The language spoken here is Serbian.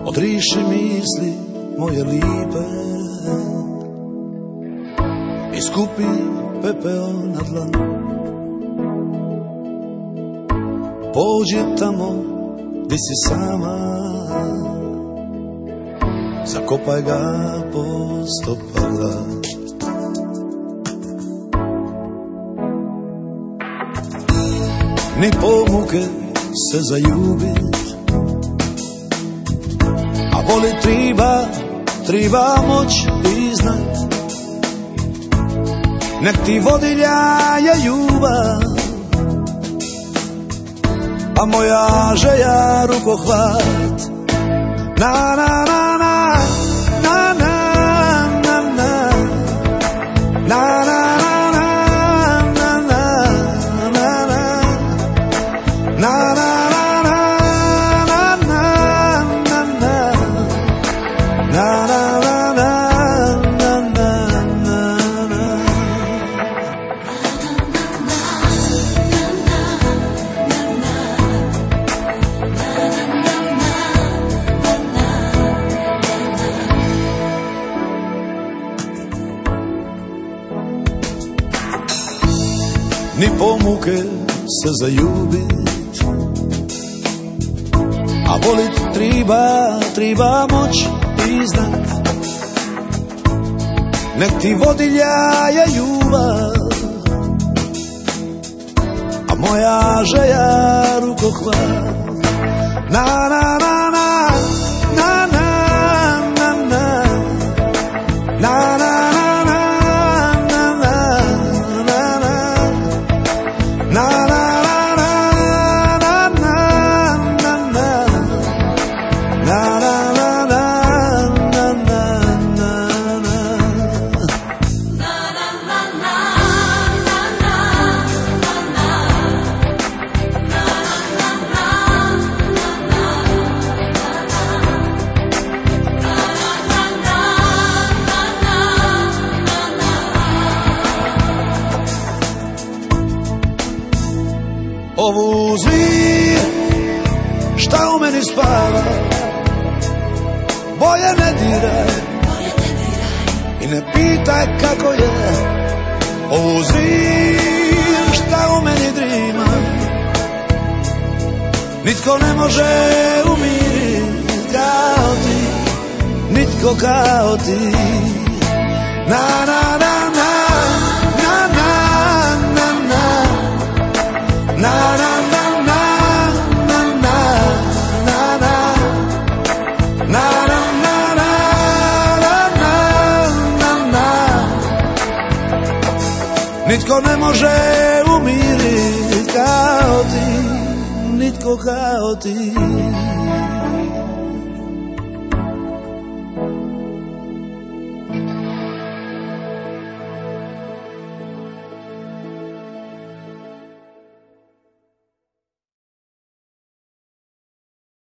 Odriši misli moje lipe i skupi pepeo na dlan. Pođi tamo di si sama, zakopaj ga po stopala. Ni po muke se zaljubit, a voli triba moć iznad. Nek ti vodilja je ljubav, a moja želja rukohvat. Na na na na na na na na na na na. Ni po muke se zaljubit, a volit triba moć iznad. Nek ti vodilja je ljubav, a moja želja rukohvat. Na na na na na na na na na na. Ovu zvir šta u meni spava, bolje ne diraj i ne pitaj kako je. Ovu zvir šta u meni drima, nitko ne može umirit kao ti, nitko kao ti. Na na na na na na na na. Na na na na na na na na na na na na na. Nitko ne može umirit kao ti, nitko kao ti.